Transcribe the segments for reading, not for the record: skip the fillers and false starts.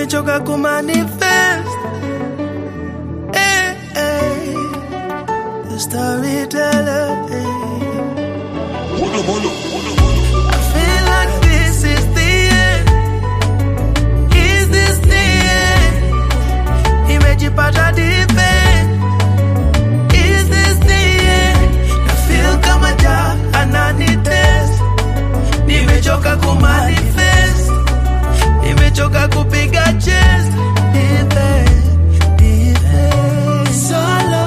nimechoka kumanifest. The storyteller. I feel like this is the end. Is this the end? Nimejipata deep end. Is this the end? I feel kama ananitest. Nimechoka kumanifest. Nimechoka kupiga chest. Deep end. Solo.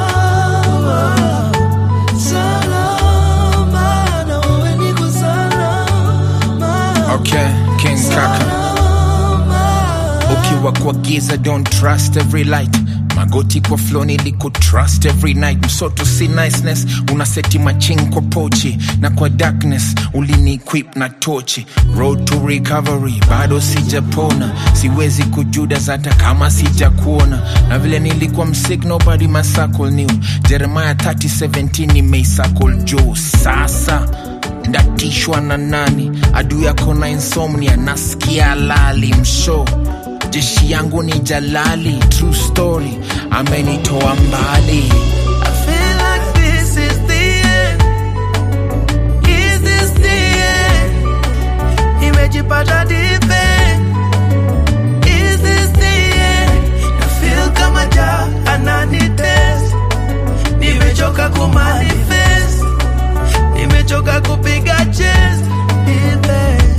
Okay, King Kaka. Ukiwa kwa giza, don't trust every light. Magoti kwa flow niliku trust every night. Msoto si niceness, unaseti maching kwa pochi. Na kwa darkness, ulini equip na tochi. Road to recovery, bado sijapona. Siwezi kujudas hata kama sijakuona. Na vile nilikuwa msick, nobody my circle knew. Jeremiah 30:17 nimeisakol juu. Sasa ndatishwa na nani? Adu yako na insomnia, nasikia lali msho. Jeshi yangu ni jalali, true story, amenitoa mbali. I feel like this is the end. Is this the end? Nimejipata deep end. Is this the end? I feel kama ananitest. Nimechoka kumanifest. Nimechoka kupiga chest. Deep end.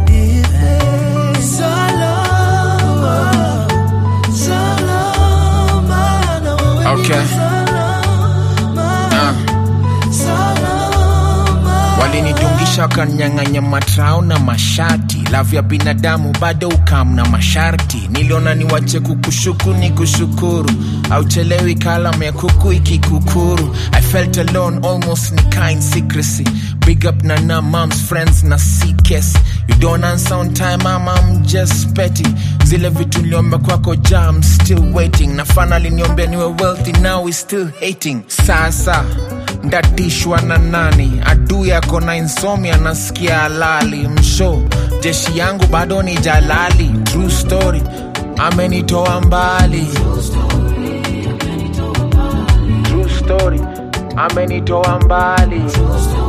Solo. Okay. Walinidungisha wakanyang'anya matrao na mashati. Love ya binadamu bado ukamna masharti. Niliona niwache kukushuku ni kushukuru. Auchelewi kalamu ya kuku ikikukuru. I felt alone, almost ni kind secrecy. Big up na mom's friends na CKS. You don't answer on time, I'm just petty. Zile vitu niliomba kwako I'm still waiting. Na finally niombea niwe wealthy, now we still hating. Sasa ndatishwa na nani? Adu yako na insomnia, nasikia halali msho. Jeshi yangu bado ni jalali, true story, amenitoa mbali. True story, amenitoa mbali.